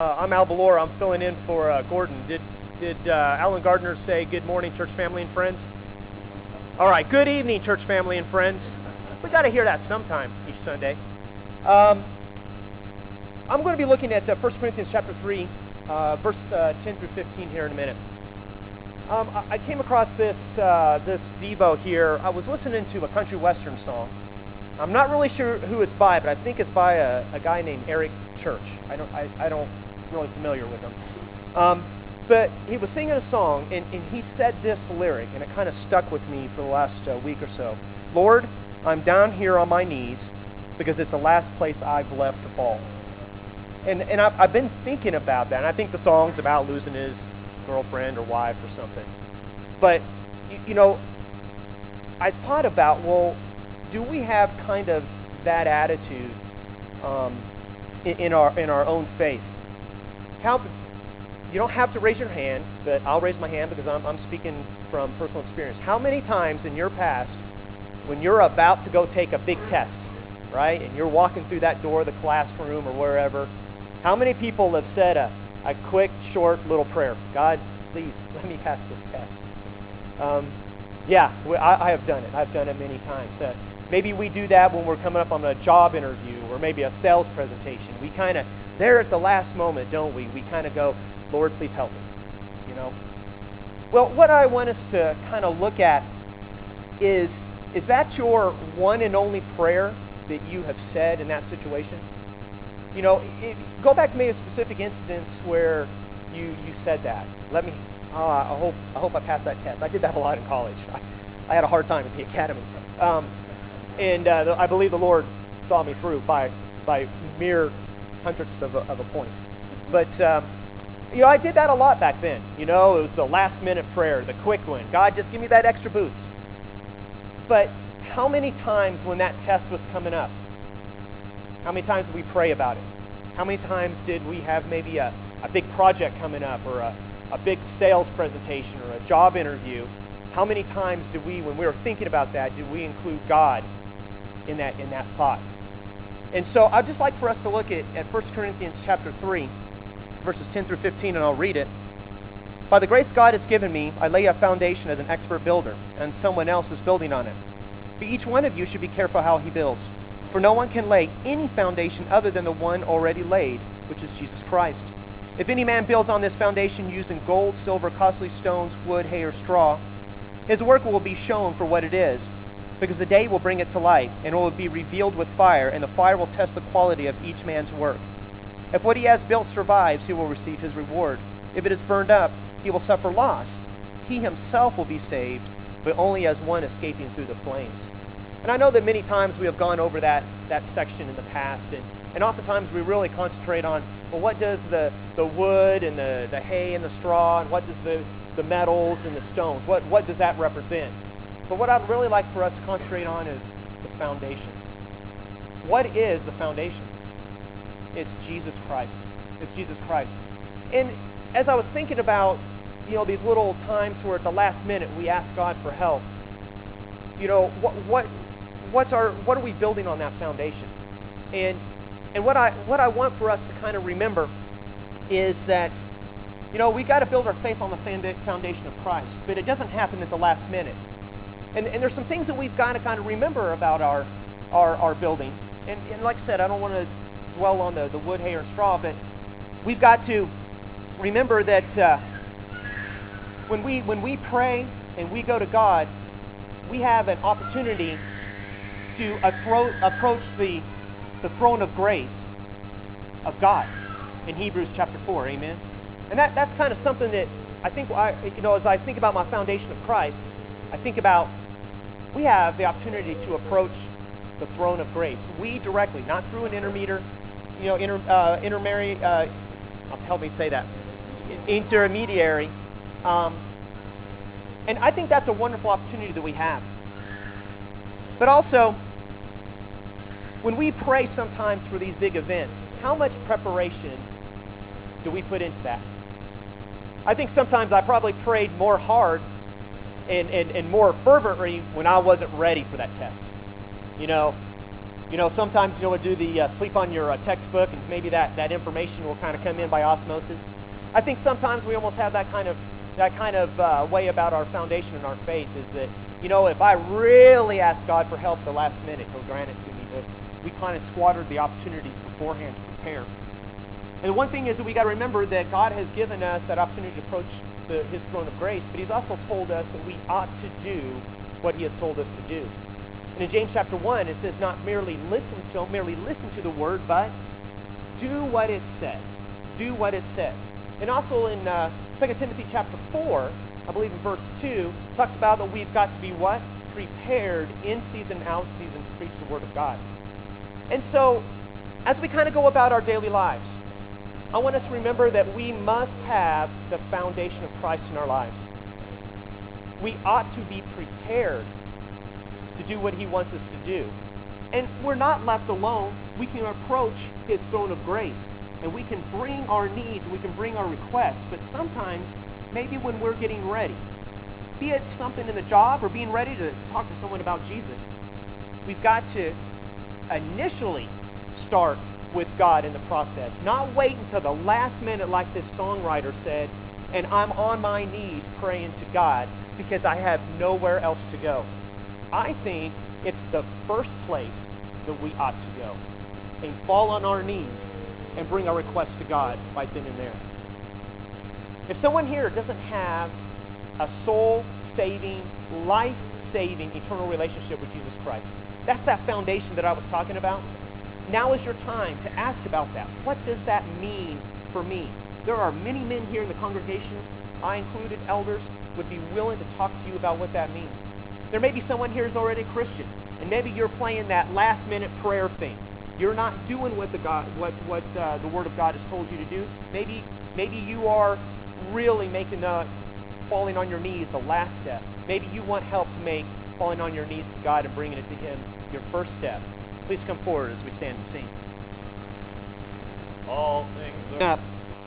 I'm Al Valor. I'm filling in for Gordon. Did Alan Gardner say good morning, church family and friends? All right, good evening, church family and friends. We got to hear that sometime each Sunday. I'm going to be looking at 1 Corinthians chapter 3, verse 10 through 15 here in a minute. I came across this Devo here. I was listening to a country western song. I'm not really sure who it's by, but I think it's by a guy named Eric Church. I don't really familiar with him. But he was singing a song, and he said this lyric, and it kind of stuck with me for the last week or so. Lord, I'm down here on my knees because it's the last place I've left to fall. And I've been thinking about that, and I think the song's about losing his girlfriend or wife or something. But, you know, I thought about, well, do we have kind of that attitude in our own faith? You don't have to raise your hand, but I'll raise my hand because I'm speaking from personal experience. How many times in your past, when you're about to go take a big test, right, and you're walking through that door of the classroom or wherever, how many people have said a quick, short little prayer? God, please let me pass this test. Yeah, I have done it. I've done it many times. Maybe we do that when we're coming up on a job interview or maybe a sales presentation. We kind of, there at the last moment, don't we? We kind of go, Lord, please help me, you know? Well, what I want us to kind of look at is that your one and only prayer that you have said in that situation? You know, go back to maybe a specific instance where you said that. I hope I passed that test. I did that a lot in college. I had a hard time at the academy. And I believe the Lord saw me through by mere hundredths of a point. But, you know, I did that a lot back then. You know, it was the last minute prayer, the quick one. God, just give me that extra boost. But how many times when that test was coming up, how many times did we pray about it? How many times did we have maybe a big project coming up or a big sales presentation or a job interview? How many times did we, when we were thinking about that, did we include God in that thought? And so I'd just like for us to look at 1 Corinthians chapter 3, verses 10 through 15, and I'll read it. By the grace God has given me, I lay a foundation as an expert builder, and someone else is building on it. But each one of you should be careful how he builds. For no one can lay any foundation other than the one already laid, which is Jesus Christ. If any man builds on this foundation using gold, silver, costly stones, wood, hay, or straw, his work will be shown for what it is, because the day will bring it to light, and it will be revealed with fire, and the fire will test the quality of each man's work. If what he has built survives, he will receive his reward. If it is burned up, he will suffer loss. He himself will be saved, but only as one escaping through the flames. And I know that many times we have gone over that section in the past, and oftentimes we really concentrate on, well, what does the wood and the hay and the straw, and what does the metals and the stones, what does that represent? But what I'd really like for us to concentrate on is the foundation. What is the foundation? It's Jesus Christ. It's Jesus Christ. And as I was thinking about, you know, these little times where at the last minute we ask God for help, you know, what are we building on that foundation? And what I want for us to kind of remember is that, you know, we got to build our faith on the foundation of Christ, but it doesn't happen at the last minute. And there's some things that we've got to kind of remember about our building. And like I said, I don't want to dwell on the wood, hay, or straw, but we've got to remember that when we pray and we go to God, we have an opportunity to approach the throne of grace of God in Hebrews chapter 4, amen? And that's kind of something that I think, as I think about my foundation of Christ, I think about we have the opportunity to approach the throne of grace. We directly, not through an intermediary, help me say that, intermediary. And I think that's a wonderful opportunity that we have. But also, when we pray sometimes for these big events, how much preparation do we put into that? I think sometimes I probably prayed more hard and more fervently when I wasn't ready for that test. You know, You know, sometimes we'll do the sleep on your textbook, and maybe that information will kind of come in by osmosis. I think sometimes we almost have that kind of way about our foundation and our faith, is that, you know, if I really ask God for help at the last minute, He'll grant it to me. But we kind of squandered the opportunities beforehand to prepare. And the one thing is that we got to remember that God has given us that opportunity to approach His throne of grace, but He's also told us that we ought to do what He has told us to do. And in James chapter 1, it says not merely listen to the word, but do what it says. Do what it says. And also in 2 Timothy chapter 4, I believe in verse 2, talks about that we've got to be what? Prepared in season, out season to preach the word of God. And so, as we kind of go about our daily lives, I want us to remember that we must have the foundation of Christ in our lives. We ought to be prepared to do what He wants us to do. And we're not left alone. We can approach His throne of grace, and we can bring our needs, we can bring our requests, but sometimes, maybe when we're getting ready, be it something in the job or being ready to talk to someone about Jesus, we've got to initially start with God in the process. Not wait until the last minute like this songwriter said, and I'm on my knees praying to God because I have nowhere else to go. I think it's the first place that we ought to go and fall on our knees and bring our requests to God right then and there. If someone here doesn't have a soul-saving, life-saving, eternal relationship with Jesus Christ, that's that foundation that I was talking about. Now is your time to ask about that. What does that mean for me? There are many men here in the congregation, I included, elders, would be willing to talk to you about what that means. There may be someone here who's already a Christian, and maybe you're playing that last-minute prayer thing. You're not doing what the Word of God has told you to do. Maybe you are really making falling on your knees the last step. Maybe you want help to make falling on your knees to God and bringing it to Him your first step. Please come forward as we stand and sing. All things are...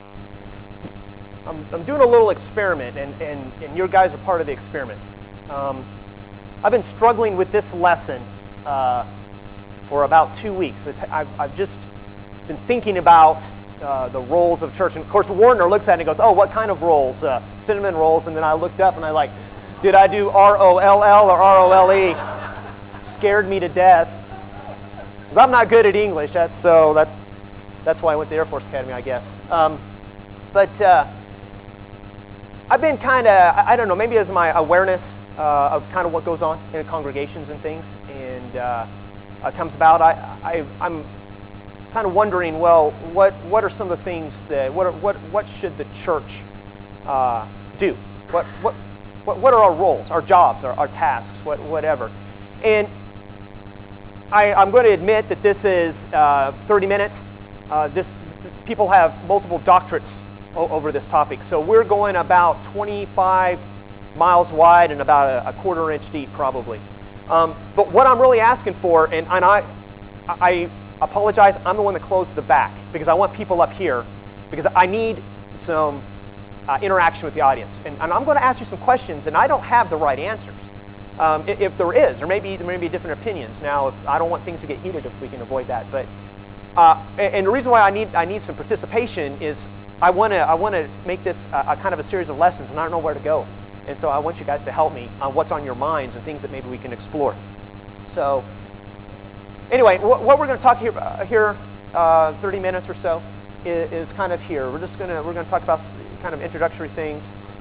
I'm doing a little experiment, and your guys are part of the experiment. I've been struggling with this lesson for about 2 weeks. I've just been thinking about the roles of church. And of course, Warner looks at it and goes, oh, what kind of roles? Cinnamon rolls. And then I looked up and I like, did I do R-O-L-L or R-O-L-E? Scared me to death. Because I'm not good at English. That's why I went to the Air Force Academy, I guess. But I've been kind of, I don't know, maybe as my awareness of kind of what goes on in congregations and things, and comes about, I'm kind of wondering, well, what are some of the things that, what should the church do? What are our roles, our jobs, our tasks, whatever? And I'm going to admit that this is 30 minutes. People have multiple doctorates over this topic. So we're going about 25 miles wide and about a quarter inch deep probably. But what I'm really asking for, and I apologize, I'm the one that closed the back because I want people up here because I need some interaction with the audience. And I'm going to ask you some questions, and I don't have the right answers. If there is, there may be different opinions. Now, I don't want things to get heated if we can avoid that. But and the reason why I need some participation is I want to make this a kind of a series of lessons, and I don't know where to go. And so I want you guys to help me on what's on your minds and things that maybe we can explore. So anyway, what we're going to talk here 30 minutes or so is kind of here. We're going to talk about kind of introductory things.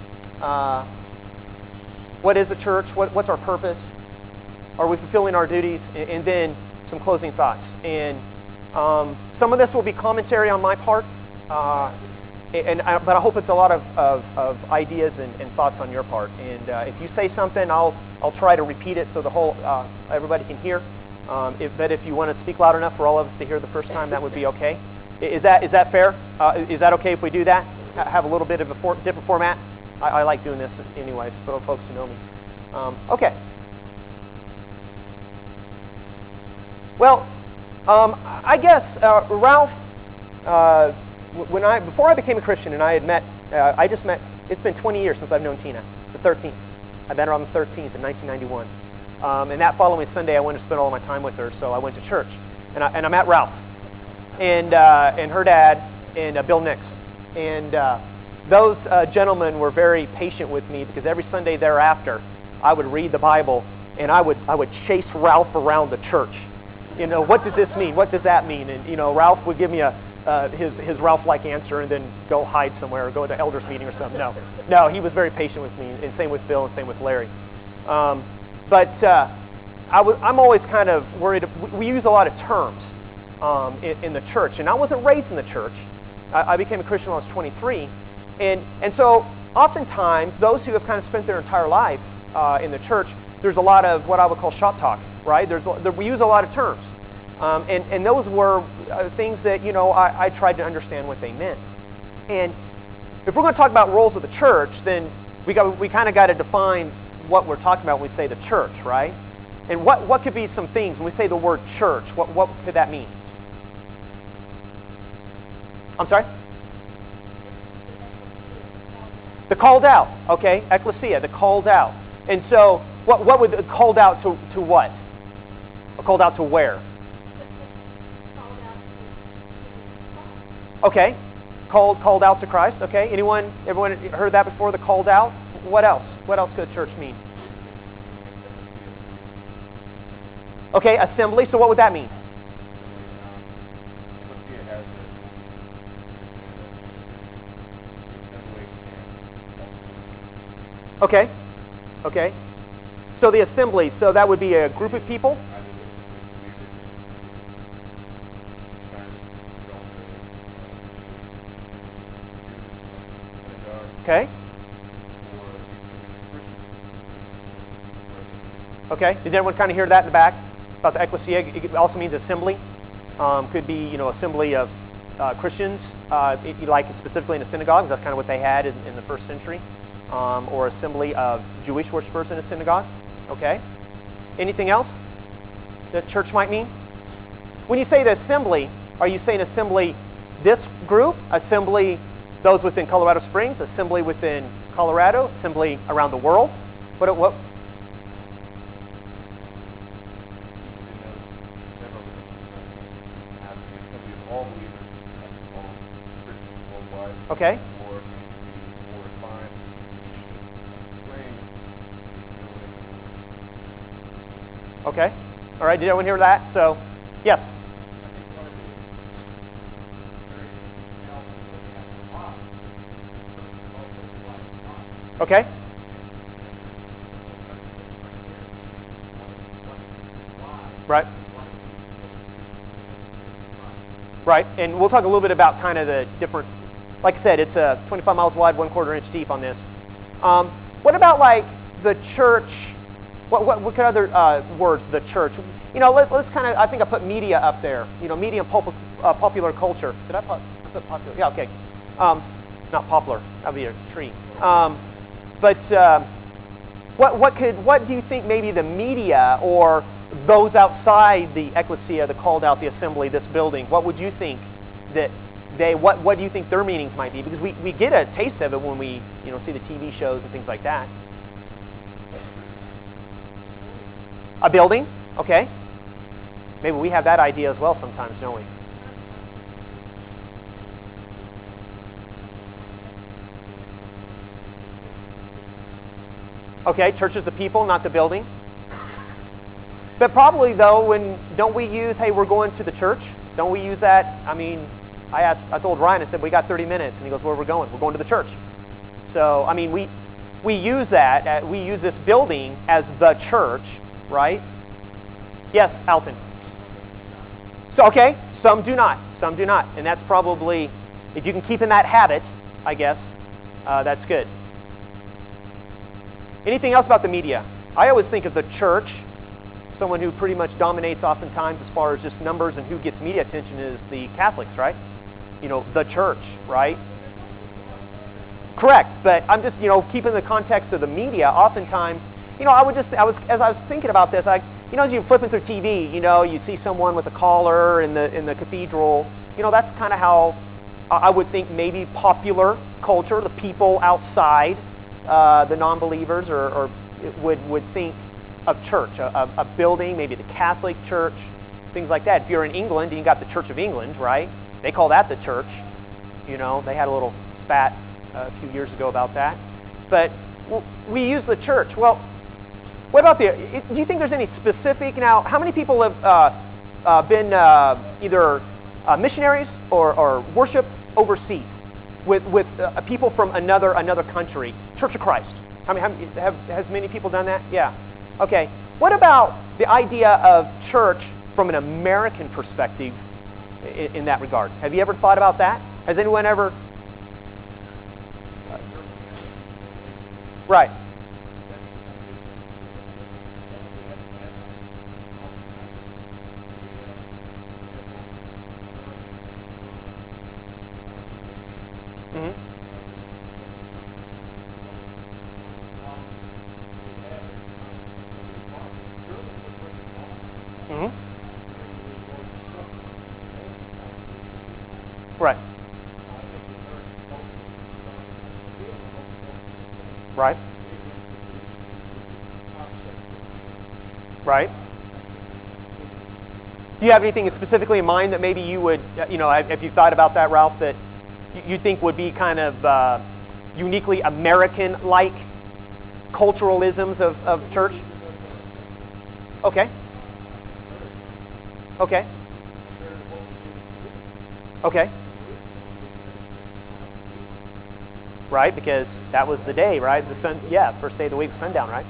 What is the church? What's our purpose? Are we fulfilling our duties? And then some closing thoughts. And some of this will be commentary on my part, but I hope it's a lot of ideas and thoughts on your part. And if you say something, I'll try to repeat it so the whole everybody can hear. But if you want to speak loud enough for all of us to hear the first time, that would be okay. Is that fair? Is that okay if we do that? Have a little bit of a different format? I like doing this anyways, for folks to know me. Okay. Well, I guess Ralph, before I became a Christian, and I had met, it's been 20 years since I've known Tina, the 13th. I met her on the 13th in 1991. And that following Sunday, I went to spend all my time with her, so I went to church. and I met Ralph and her dad and Bill Nix. And those gentlemen were very patient with me because every Sunday thereafter, I would read the Bible and I would chase Ralph around the church. You know, what does this mean? What does that mean? And you know, Ralph would give me his Ralph-like answer and then go hide somewhere or go to elders meeting or something. No, he was very patient with me, and same with Bill and same with Larry. But I'm always kind of worried. We use a lot of terms in the church, and I wasn't raised in the church. I became a Christian when I was 23, and so oftentimes those who have kind of spent their entire life in the church, there's a lot of what I would call shop talk, right? We use a lot of terms, and those were things that, you know, I tried to understand what they meant. And if we're going to talk about roles of the church, then we kind of got to define what we're talking about when we say the church, right? And what could be some things when we say the word church? What could that mean? I'm sorry? The called out, okay? Ecclesia, the called out. And so, what would the called out to what? Called out to where? Okay. Called out to Christ, okay? Everyone heard that before, the called out? What else? What else could church mean? Okay, assembly, so what would that mean? Okay. So the assembly, so that would be a group of people? Okay. Okay. Did everyone kind of hear that in the back about the ecclesia? It also means assembly. Could be, you know, assembly of Christians, like specifically in a synagogue. That's kind of what they had in the first century. Or assembly of Jewish worshipers in a synagogue. Okay. Anything else that church might mean? When you say the assembly, are you saying assembly this group, assembly those within Colorado Springs, assembly within Colorado, assembly around the world? What? Okay. Okay. All right. Did everyone hear that? So, yes. Okay. Right. Right. And we'll talk a little bit about kind of the different, like I said, it's 25 miles wide, 1/4 inch deep on this. What about like the church? What kind of other words, the church? You know, let's kind of, I think I put media up there. You know, media and popular culture. Did I put popular? Yeah, okay. Not popular. That would be a tree. What do you think maybe the media or those outside the ecclesia, the called out, the assembly, this building, what would you think that what do you think their meanings might be? Because we get a taste of it when we, you know, see the TV shows and things like that. A building, okay. Maybe we have that idea as well sometimes, don't we? Okay, church is the people, not the building. But probably though, don't we use, hey, we're going to the church? Don't we use that? I mean, I told Ryan, I said, we got 30 minutes. And he goes, where are we going? We're going to the church. So, I mean, we use that, we use this building as the church, right? Yes, Alton. So, okay, some do not. And that's probably, if you can keep in that habit, I guess, that's good. Anything else about the media? I always think of the church, someone who pretty much dominates oftentimes as far as just numbers and who gets media attention is the Catholics, right? You know, the church, right? Correct, but I'm just, you know, keeping the context of the media, oftentimes, you know, as I was thinking about this, you know, as you're flipping through TV, you know, you see someone with a collar in the cathedral, you know, that's kind of how I would think maybe popular culture, the people outside, the non-believers or would think of church, a building, maybe the Catholic Church, things like that. If you're in England and you got the Church of England, right? They call that the church. You know, they had a little spat a few years ago about that. But we use the church. Well, what about do you think there's any specific, now, how many people have been either missionaries or worship overseas with people from another country? Church of Christ. Has many people done that? Yeah. Okay. What about the idea of church from an American perspective in that regard? Have you ever thought about that? Has anyone ever? Right. Mm-hmm. Mm-hmm. Right. Right. Right. Do you have anything specifically in mind that maybe you would, have you thought about that, Ralph, that you think would be kind of uniquely American-like culturalisms of church? Okay. Okay. Okay. Right, because that was the day, right? First day of the week, sundown, right?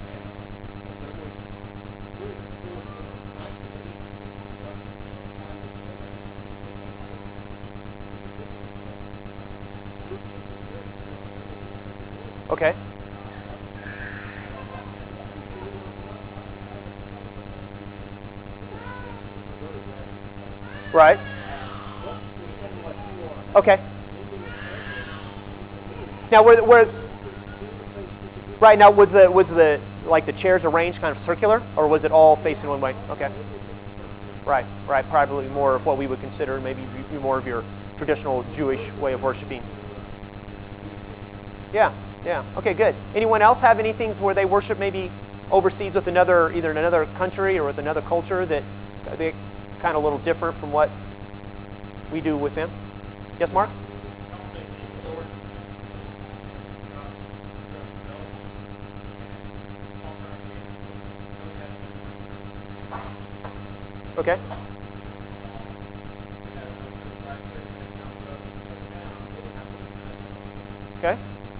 Okay. Right. Okay. Now, right now was the like the chairs arranged kind of circular, or was it all facing one way? Okay. Right. Right. Probably more of what we would consider maybe more of your traditional Jewish way of worshiping. Yeah. Yeah. Okay. Good. Anyone else have anything where they worship maybe overseas with either in another country or with another culture that they kind of a little different from what we do with them? Yes, Mark? Okay. Okay.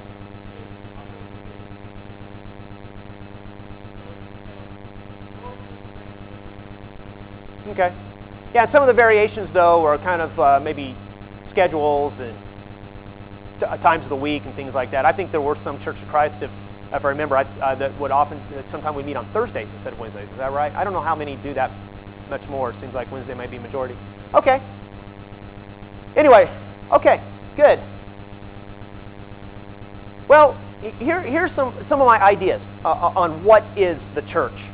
Okay. Yeah, and some of the variations, though, are kind of maybe schedules and times of the week and things like that. I think there were some Church of Christ, if I remember, that would sometimes we meet on Thursdays instead of Wednesdays. Is that right? I don't know how many do that much more. It seems like Wednesday might be a majority. Okay. Anyway, okay, good. Well, here's some of my ideas on what is the church.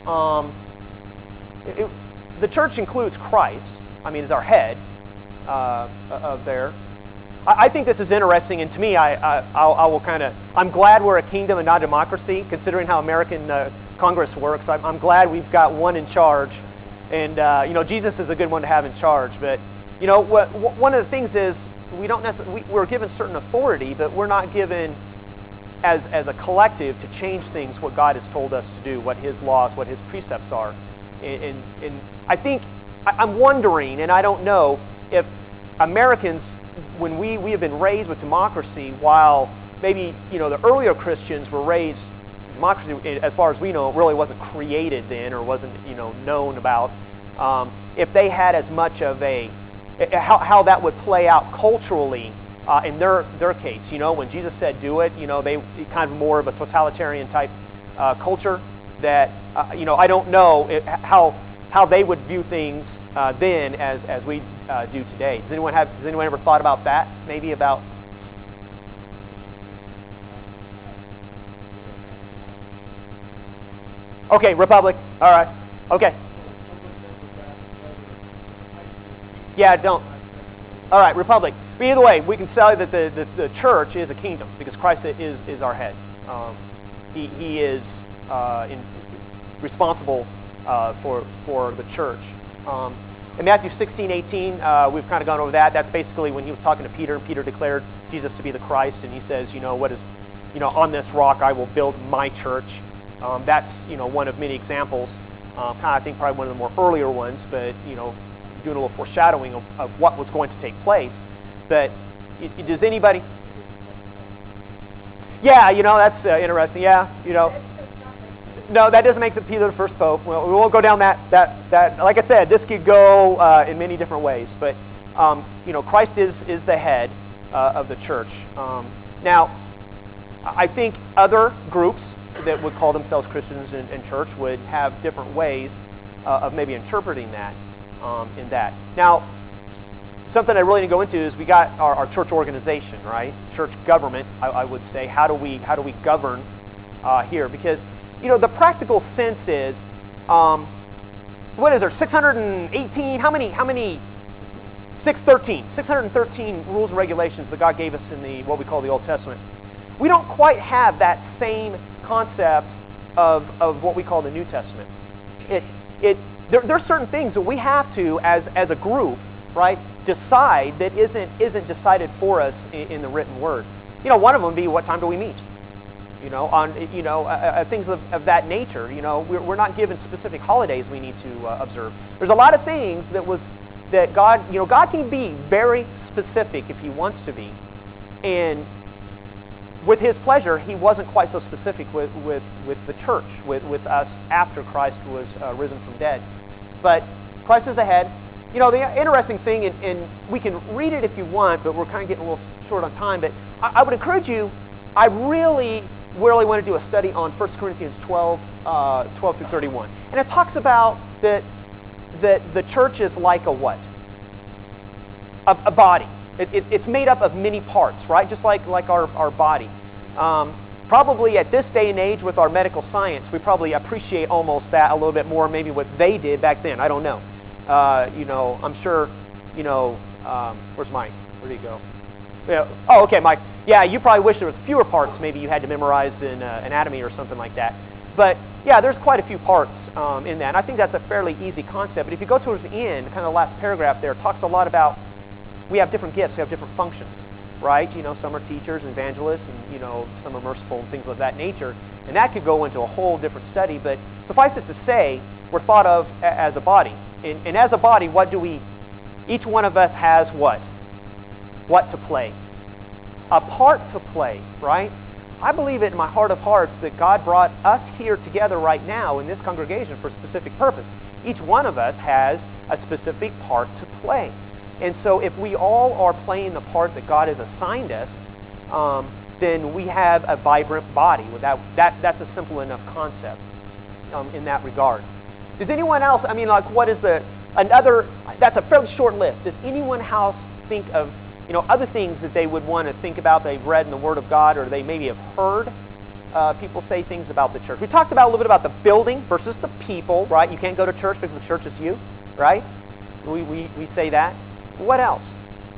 The church includes Christ. I mean, is our head of there. I think this is interesting, and to me, I will kind of. I'm glad we're a kingdom and not a democracy, considering how American Congress works. I'm glad we've got one in charge, and Jesus is a good one to have in charge. But one of the things is we don't necessarily we're given certain authority, but we're not given as a collective to change things what God has told us to do, what His laws, what His precepts are. And I think I'm wondering, and I don't know if Americans, when we have been raised with democracy, while maybe the earlier Christians were raised democracy, as far as we know, it really wasn't created then or wasn't known about. If they had as much of how that would play out culturally in their case, when Jesus said do it, they kind of more of a totalitarian type culture that I don't know how they would view things then as we do today. Has anyone ever thought about that? Maybe about. Okay, Republic. All right. Okay. Yeah, don't. All right, Republic. But either way, we can say that the church is a kingdom because Christ is our head. He is responsible for the church. In Matthew 16:18, we've kind of gone over that. That's basically when he was talking to Peter, and Peter declared Jesus to be the Christ, and he says, on this rock I will build my church. That's, one of many examples. I think probably one of the more earlier ones, but, doing a little foreshadowing of what was going to take place. But does anybody? Yeah, that's interesting. Yeah, No, that doesn't make Peter the first pope. Well, we won't go down that. Like I said, this could go in many different ways. But Christ is the head of the church. Now, I think other groups that would call themselves Christians in church would have different ways of maybe interpreting that in that. Now, something I really need to go into is we got our church organization, right? Church government, I would say. How do we govern here? Because the practical sense is, what is there? 618. How many? 613 rules and regulations that God gave us in what we call the Old Testament. We don't quite have that same concept of what we call the New Testament. There are certain things that we have to, as a group, right, decide that isn't decided for us in the written Word. One of them would be, what time do we meet? Things of that nature. We're not given specific holidays we need to observe. There's a lot of things that God can be very specific if He wants to be, and with His pleasure, He wasn't quite so specific with the church, with us after Christ was risen from dead. But Christ is the head. The interesting thing, and we can read it if you want, but we're kind of getting a little short on time, but I would encourage you, I really want to do a study on 1 Corinthians 12 through 31. And it talks about that the church is like a what? A body. It's made up of many parts, right? Just like our body. Probably at this day and age with our medical science, we probably appreciate almost that a little bit more, maybe what they did back then. I don't know. I'm sure, where's Mike? Where did he go? Yeah. Oh, okay, Mike. Yeah, you probably wish there was fewer parts maybe you had to memorize in anatomy or something like that. But yeah, there's quite a few parts in that. And I think that's a fairly easy concept. But if you go towards the end, kind of the last paragraph there, it talks a lot about we have different gifts, we have different functions, right? Some are teachers and evangelists, and some are merciful and things of that nature. And that could go into a whole different study. But suffice it to say, we're thought of as a body. And as a body, each one of us has what? What to play? A part to play, right? I believe it in my heart of hearts that God brought us here together right now in this congregation for a specific purpose. Each one of us has a specific part to play. And so if we all are playing the part that God has assigned us, then we have a vibrant body. That's a simple enough concept in that regard. Does anyone else, what is that's a fairly short list. Does anyone else think of, other things that they would want to think about, they've read in the Word of God, or they maybe have heard people say things about the church? We talked about a little bit about the building versus the people, right? You can't go to church because the church is you, right? We say that. What else?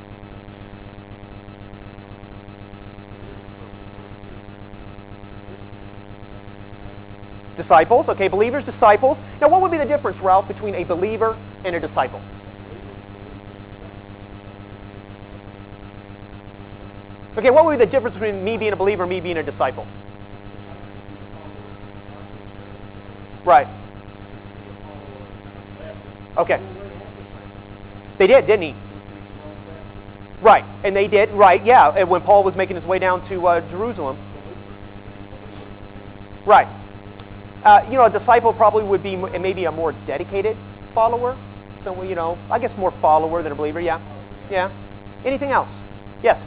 Disciples, okay, believers, disciples. Now, what would be the difference, Ralph, between a believer and a disciple? Okay, what would be the difference between me being a believer and me being a disciple? Right. Okay. They did, didn't he? Right, and they did, right, yeah, and when Paul was making his way down to Jerusalem. Right. A disciple probably would be maybe a more dedicated follower. So, I guess more follower than a believer, yeah. Yeah. Anything else? Yes.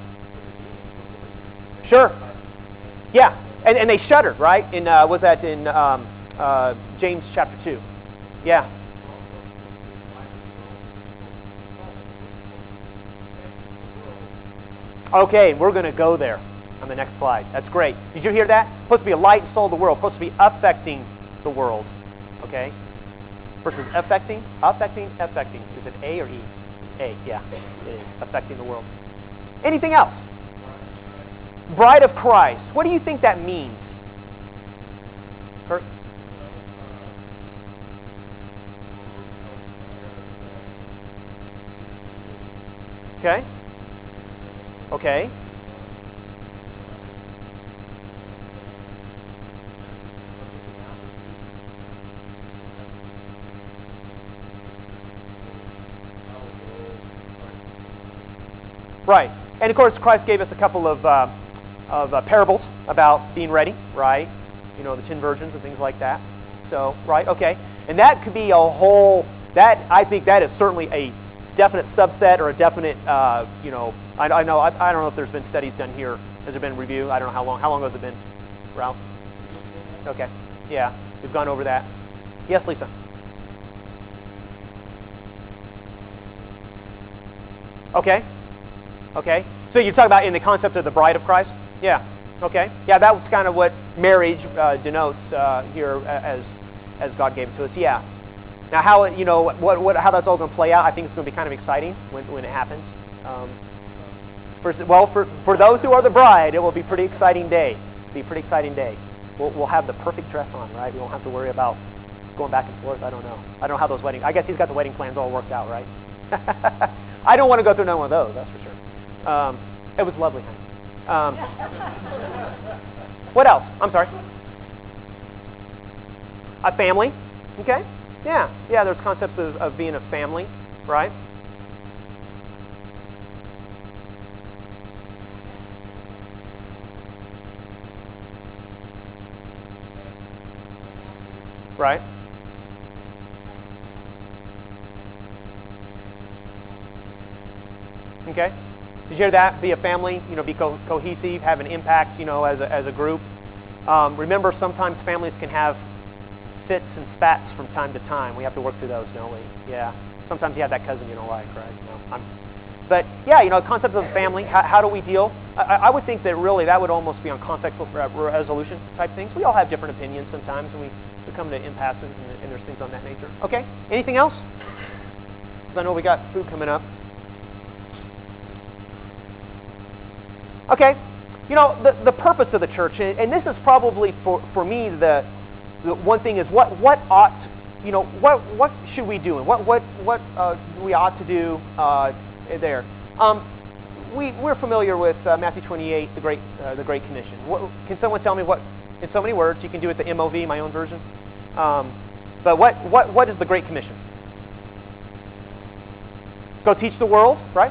Sure. Yeah, and they shuddered, right? Was that in James chapter 2? Yeah. Okay, we're going to go there on the next slide. That's great. Did you hear that? Supposed to be a light and salt of the world. Supposed to be affecting the world. Okay? Versus affecting. Is it A or E? A, yeah. It is. Affecting the world. Anything else? Bride of Christ. What do you think that means? Kurt? Okay. Okay. Right. And of course, Christ gave us a couple of parables about being ready, right? You know, the 10 virgins and things like that. So, right, okay. And that could be a whole, I think that is certainly a definite subset or a definite, you know, I don't know if there's been studies done here. Has there been review? I don't know how long has it been, Ralph? Okay, yeah, we've gone over that. Yes, Lisa? Okay, okay. So you're talking about in the concept of the bride of Christ? Yeah, okay. Yeah, that was kind of what marriage denotes here as God gave it to us, yeah. Now how, you know, how that's all going to play out, I think it's going to be kind of exciting when it happens. For those who are the bride, it will be a pretty exciting day. It'll be a pretty exciting day. We'll have the perfect dress on, right? We won't have to worry about going back and forth. I don't know how those weddings, I guess he's got the wedding plans all worked out, right? I don't want to go through none of those, that's for sure. It was lovely, honey. What else? I'm sorry. A family, okay? Yeah, there's concepts of being a family, right? Right. Okay. Did you hear that? Be a family, you know, be cohesive, have an impact, you know, as a group. Remember, sometimes families can have fits and spats from time to time. We have to work through those, don't we? Yeah. Sometimes you have that cousin you don't like, right? You know, but yeah, you know, concept of family. How do we deal? I would think that really that would almost be on conflict resolution type things. We all have different opinions sometimes, and we come to impasses, and there's things on that nature. Okay. Anything else? Because I know we got food coming up. Okay. You know, the purpose of the church, and this is probably for me the one thing is what ought, you know, what should we do and what we ought to do there. We're familiar with Matthew 28, the Great Commission. Can someone tell me what, in so many words, you can do it the MOV, my own version. But what is the Great Commission? Go teach the world, right?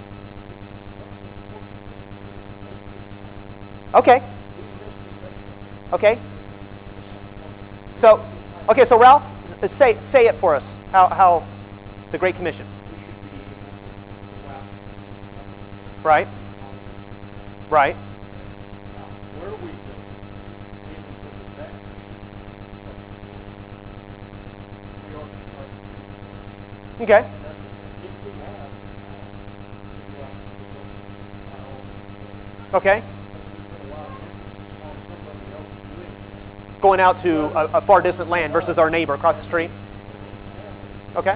Okay. Okay. So Ralph, say it for us. How the Great Commission. Right. Right. Where we go, Okay. Okay. Going out to a far distant land versus our neighbor across the street. Okay.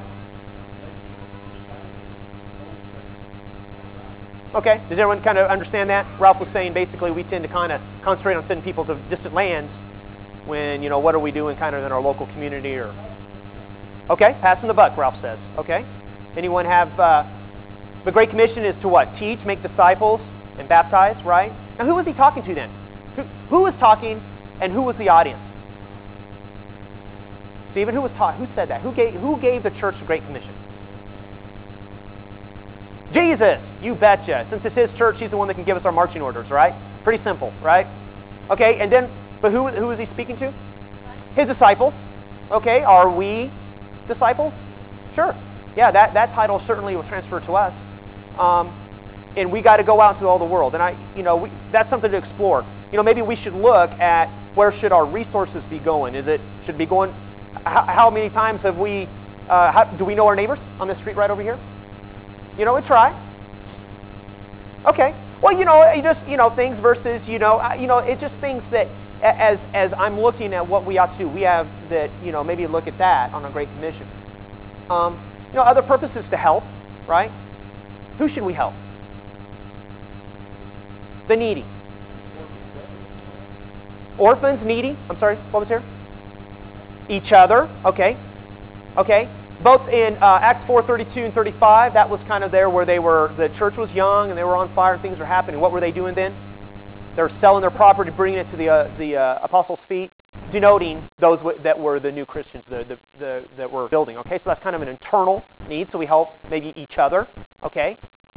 Okay. Does everyone kind of understand that? Ralph was saying basically we tend to kind of concentrate on sending people to distant lands when, you know, what are we doing kind of in our local community or... Okay. Passing the buck, Ralph says. Okay. Anyone have... the Great Commission is to what? Teach, make disciples, and baptize, right? Now who was he talking to then? Who was talking and who was the audience? Stephen, who said that? Who gave the church the Great Commission? Jesus, you betcha. Since it's his church, he's the one that can give us our marching orders, right? Pretty simple, right? Okay, and then, but who is he speaking to? His disciples. Okay, are we disciples? Sure. Yeah, that title certainly will transfer to us. And we got to go out into all the world. And that's something to explore. You know, maybe we should look at where should our resources be going. Should be going, how many times have we, do we know our neighbors on the street right over here? You know, we try. Okay. Well, you know, things versus, it's just things that as I'm looking at what we ought to do, we have that, maybe look at that on a Great Commission. Other purposes to help, right? Who should we help? The needy. Orphans, needy. I'm sorry, what was here? Each other. Okay. Okay. both in Acts 4:32 and 35, that was kind of there where the church was young and they were on fire and things were happening. What were they doing then? They were selling their property, bringing it to the apostles' feet, denoting those that were the new Christians that were building. Okay, so that's kind of an internal need. So we help maybe each other. Okay.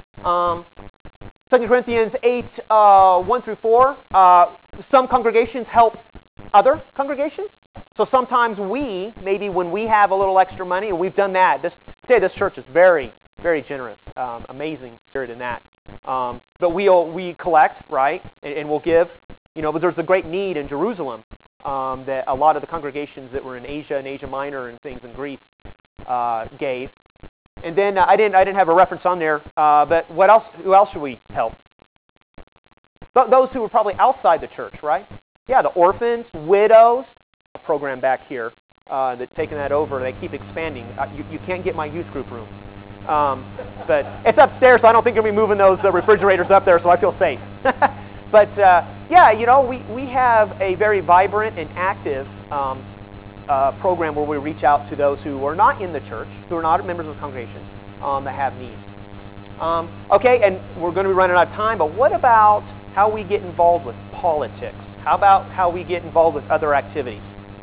2 Corinthians 8, 1 through 4. Some congregations help other congregations. So sometimes maybe when we have a little extra money, and we've done that. This church is very, very generous. Amazing spirit in that. But we collect, right, and we'll give. But there's a great need in Jerusalem that a lot of the congregations that were in Asia and Asia Minor and things in Greece gave. And then I didn't have a reference on there. But what else? Who else should we help? Those who were probably outside the church, right? Yeah, the orphans, widows. A program back here that's taking that over. They keep expanding. You can't get my youth group room. But it's upstairs, so I don't think you'll be moving those refrigerators up there, so I feel safe. But we have a very vibrant and active program where we reach out to those who are not in the church, who are not members of the congregation, that have needs. Okay, and we're going to be running out of time, but what about how we get involved with politics? How about how we get involved with other activities?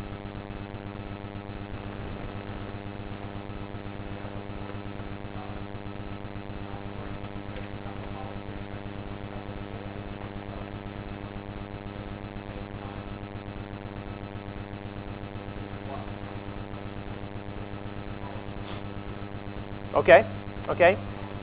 Okay.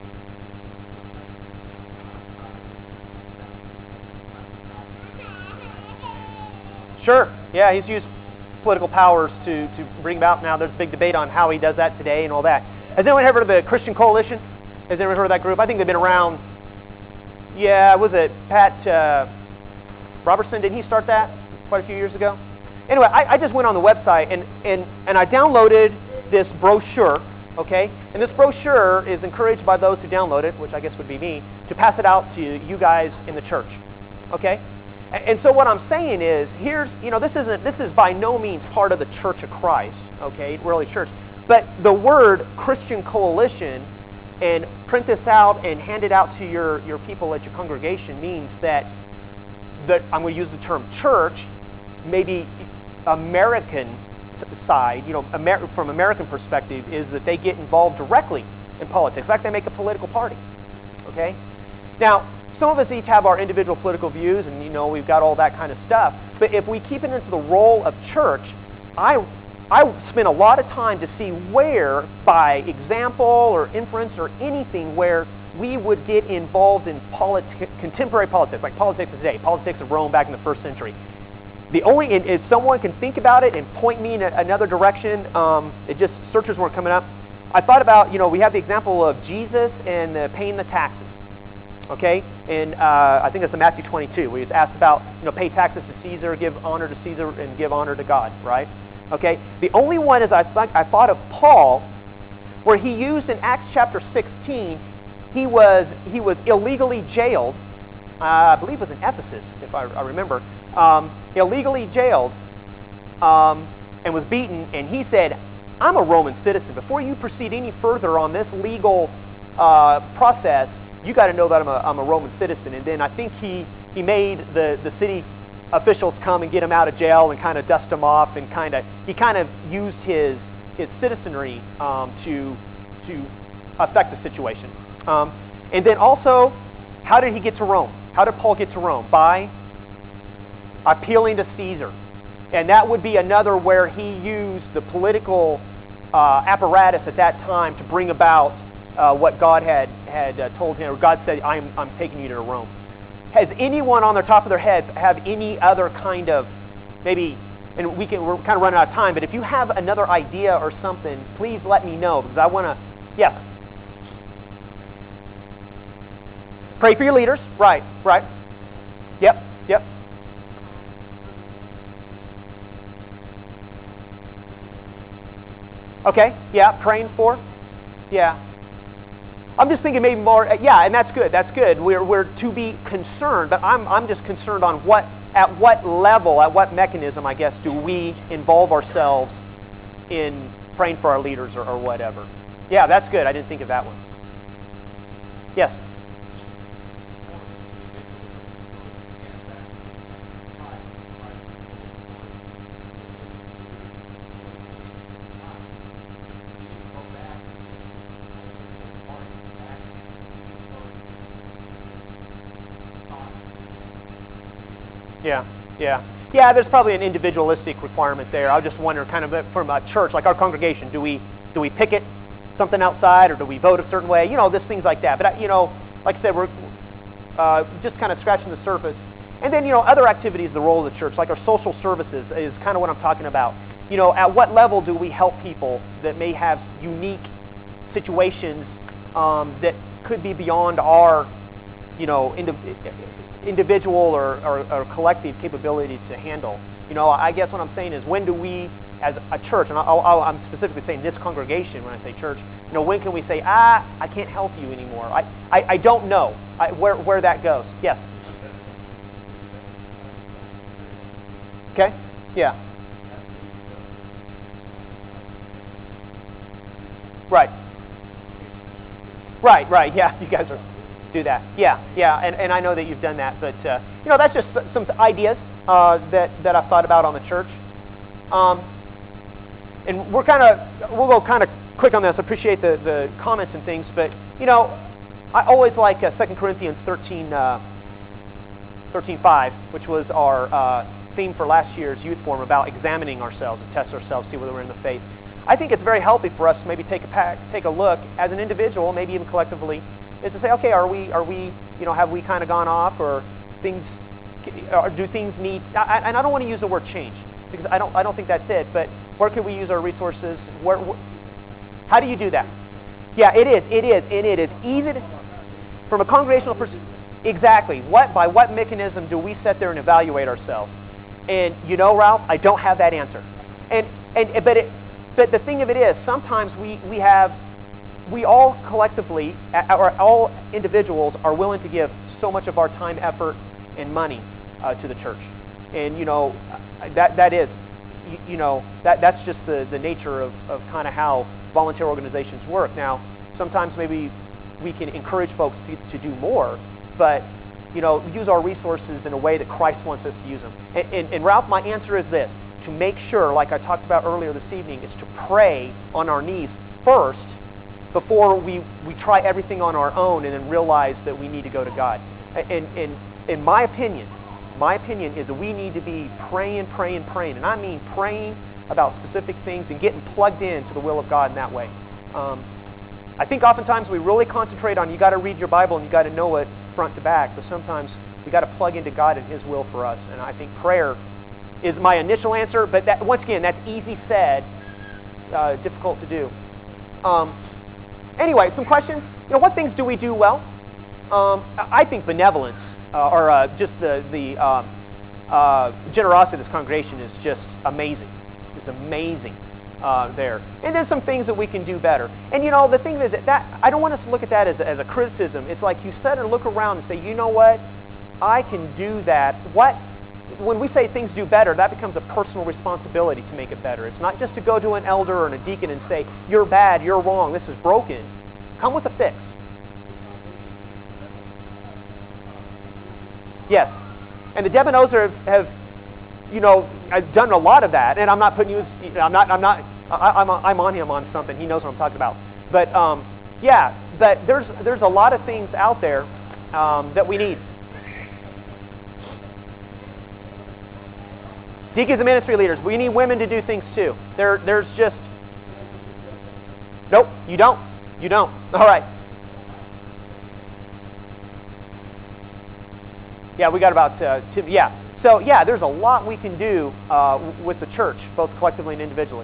Sure. Yeah, he's used political powers to bring about. Now there's a big debate on how he does that today and all that. Has anyone ever heard of the Christian Coalition? Has anyone heard of that group? I think they've been around. Yeah, was it Pat Robertson? Didn't he start that quite a few years ago? Anyway, I just went on the website and I downloaded this brochure. Okay, and this brochure is encouraged by those who download it, which I guess would be me, to pass it out to you guys in the church. Okay, and so what I'm saying is, this is by no means part of the Church of Christ. Okay, really church, but the word Christian Coalition, and print this out and hand it out to your people at your congregation means that I'm going to use the term church, maybe American side, from American perspective, is that they get involved directly in politics. In fact, they make a political party. Okay? Now, some of us each have our individual political views, and we've got all that kind of stuff. But if we keep it into the role of church, I spend a lot of time to see where, by example or inference or anything, where we would get involved in contemporary politics, like politics of today, politics of Rome back in the 1st century. If someone can think about it and point me in another direction, searches weren't coming up. I thought about, we have the example of Jesus and paying the taxes. Okay? And I think it's in Matthew 22, where he's asked about, pay taxes to Caesar, give honor to Caesar, and give honor to God, right? Okay? The only one is I thought of Paul, where he used in Acts chapter 16, he was illegally jailed. I believe it was in Ephesus, if I remember. Illegally jailed and was beaten, and he said, I'm a Roman citizen. Before you proceed any further on this legal process, you got to know that I'm a Roman citizen. And then I think he made the city officials come and get him out of jail and kind of dust him off, and he kind of used his citizenry to affect the situation. And then also, how did he get to Rome? How did Paul get to Rome? By appealing to Caesar. And that would be another where he used the political apparatus at that time to bring about what God had told him, or God said, I'm taking you to Rome. Has anyone on the top of their head have any other kind of, maybe, and we're kind of running out of time, but if you have another idea or something, please let me know, because I want to, yes. Pray for your leaders. Right. Yep. Okay, yeah, praying for. Yeah. I'm just thinking maybe more, and that's good. We're to be concerned, but I'm just concerned on at what level, at what mechanism, I guess, do we involve ourselves in praying for our leaders or whatever. Yeah, that's good. I didn't think of that one. Yes? Yeah, there's probably an individualistic requirement there. I was just wondering, kind of from a church, like our congregation, do we picket something outside, or do we vote a certain way? There's things like that. But, like I said, we're just kind of scratching the surface. And then, other activities, the role of the church, like our social services is kind of what I'm talking about. At what level do we help people that may have unique situations that could be beyond our, individual or collective capability to handle? I guess what I'm saying is, when do we, as a church, and I'm specifically saying this congregation when I say church, when can we say, I can't help you anymore? I don't know where that goes. Yes? Okay? Yeah. Right. Yeah, you guys do that. Yeah, and I know that you've done that, but that's just some ideas that I've thought about on the church. And we'll go kind of quick on this. I appreciate the comments and things, but I always like 2 Corinthians 13:5, which was our theme for last year's youth forum, about examining ourselves and test ourselves, see whether we're in the faith. I think it's very healthy for us to maybe take a look as an individual, maybe even collectively, is to say, okay, are we have we kind of gone off, or do things need? And I don't want to use the word change, because I don't think that's it. But where can we use our resources? How do you do that? Yeah, it is, and it is easy to, from a congregational perspective. Exactly. By what mechanism do we sit there and evaluate ourselves? And Ralph, I don't have that answer. But the thing of it is, sometimes we all collectively, or all individuals, are willing to give so much of our time, effort, and money to the church. And that's just the nature of kind of how volunteer organizations work. Now, sometimes maybe we can encourage folks to do more, but use our resources in a way that Christ wants us to use them. And Ralph, my answer is this: to make sure, like I talked about earlier this evening, is to pray on our knees first before we try everything on our own and then realize that we need to go to God. And in my opinion is that we need to be praying, and I mean praying about specific things and getting plugged into the will of God in that way. I think oftentimes we really concentrate on, you got to read your Bible and you got to know it front to back, but sometimes we got to plug into God and His will for us. And I think prayer is my initial answer, but that, once again, that's easy said, difficult to do. Anyway, some questions. What things do we do well? I think benevolence, or just the generosity of this congregation is just amazing. It's amazing there. And there's some things that we can do better. And the thing is that I don't want us to look at that as a criticism. It's like you sit and look around and say, you know what? I can do that. When we say things do better, that becomes a personal responsibility to make it better. It's not just to go to an elder or a deacon and say, you're bad, you're wrong, this is broken. Come with a fix. Yes. And the Debenhauser have I've done a lot of that, and I'm not putting you. I'm on him on something. He knows what I'm talking about. But yeah, but there's a lot of things out there that we need. Deacons and ministry leaders, we need women to do things too. There's just nope. You don't. All right. Yeah, we got about two. Yeah. So yeah, there's a lot we can do with the church, both collectively and individually.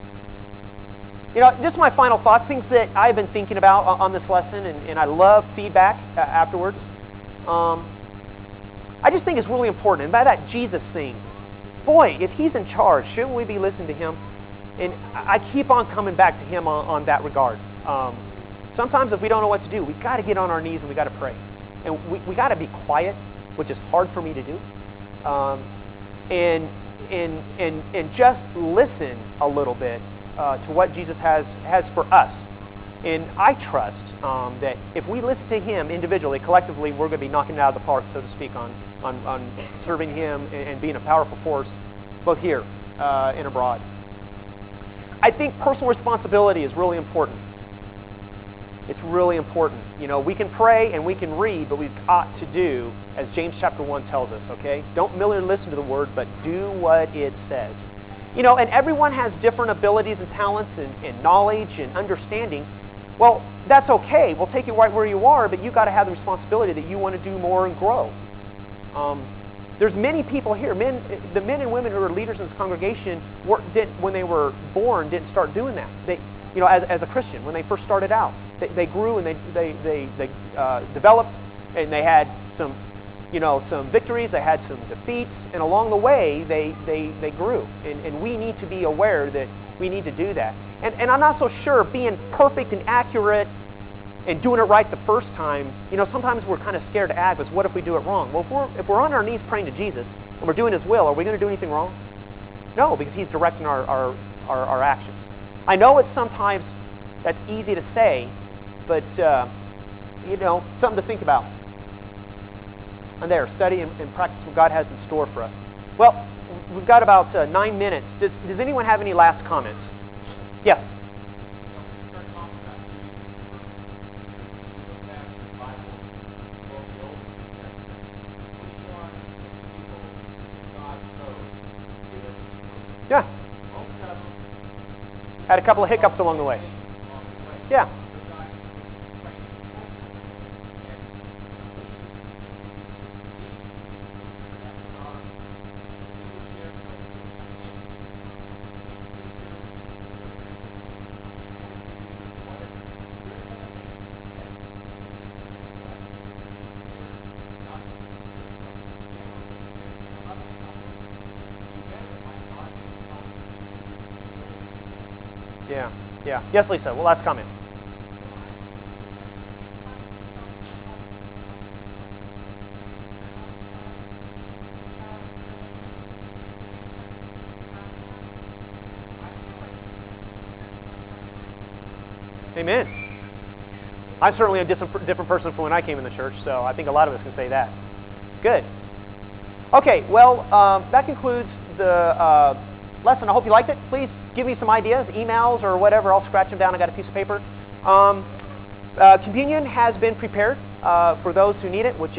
Just my final thoughts, things that I've been thinking about on this lesson, and I love feedback afterwards. I just think it's really important. And by that Jesus thing, boy, if He's in charge, shouldn't we be listening to Him? And I keep on coming back to Him on that regard. Sometimes if we don't know what to do, we've got to get on our knees and we've got to pray. And we got to be quiet, which is hard for me to do. And just listen a little bit to what Jesus has for us. And I trust that if we listen to Him individually, collectively, we're going to be knocking it out of the park, so to speak, on serving Him and being a powerful force, both here and abroad. I think personal responsibility is really important. It's really important. You know, we can pray and we can read, but we've got to do, as James chapter 1 tells us, okay? Don't merely listen to the Word, but do what it says. You know, and everyone has different abilities and talents and knowledge and understanding. Well, that's okay. We'll take you right where you are, but you've got to have the responsibility that you want to do more and grow. There's many people here, the men and women who are leaders in this congregation, when they were born, didn't start doing that. They, you know, as a Christian, when they first started out, they grew and they developed, and they had some, you know, some victories, they had some defeats, and along the way they grew. And we need to be aware that we need to do that. And I'm not so sure being perfect and accurate and doing it right the first time, you know, sometimes we're kind of scared to act because what if we do it wrong? Well, if we're on our knees praying to Jesus and we're doing His will, are we going to do anything wrong? No, because He's directing our actions. I know it's sometimes that's easy to say, but, you know, something to think about. And there, study and practice what God has in store for us. Well, we've got about 9 minutes. Does anyone have any last comments? Yes? Yeah. Had a couple of hiccups along the way. Yeah. Yeah, yeah. Yes, Lisa, well, last comment. Amen. I'm certainly a different person from when I came in the church, so I think a lot of us can say that. Good. Okay, well, that concludes the lesson. I hope you liked it. Please give me some ideas, emails or whatever. I'll scratch them down. I got a piece of paper. Communion has been prepared for those who need it, which